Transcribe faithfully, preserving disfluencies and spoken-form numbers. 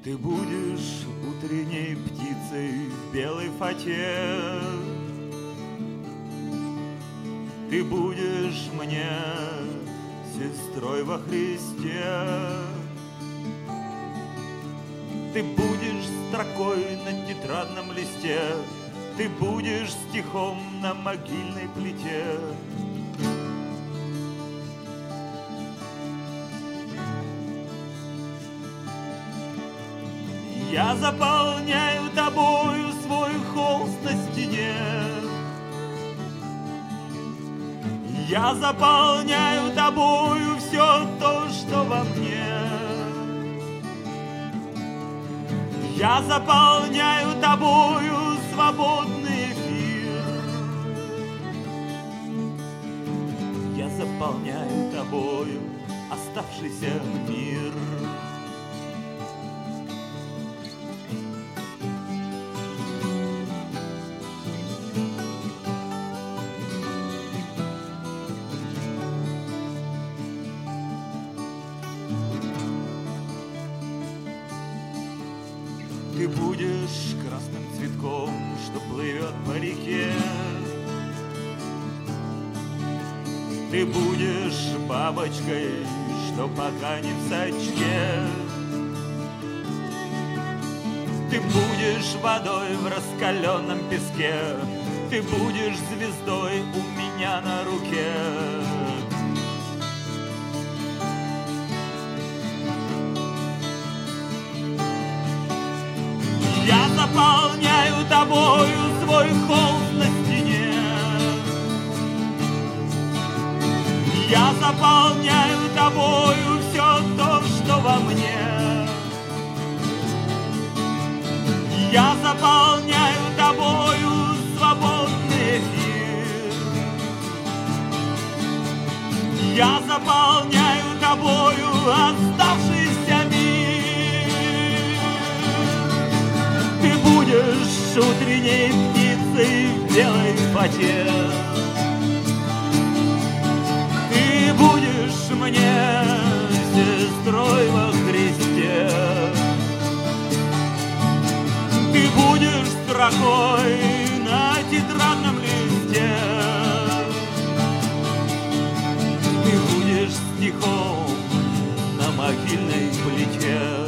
Ты будешь утренней птицей в белой фате. Ты будешь мне сестрой во Христе. Ты будешь строкой на тетрадном листе. Ты будешь стихом на могильной плите. Я заполняю тобою свой холст на стене. Я заполняю тобою все то, что во мне. Я заполняю тобою свободный эфир. Я заполняю тобою оставшийся мир. Ты будешь красным цветком, что плывет по реке. Ты будешь бабочкой, что пока не в сачке. Ты будешь водой в раскаленном песке. Ты будешь звездой у меня на руке. Я заполняю тобою свой холст на стене. Я заполняю тобою все то, что во мне. Я заполняю тобою свободный эфир. Я заполняю тобою оставшийся мир. Ты будешь утренней птицей в белой фате. Ты будешь мне сестрой во Христе. Ты будешь строкой на тетрадном листе. Ты будешь стихом на могильной плите.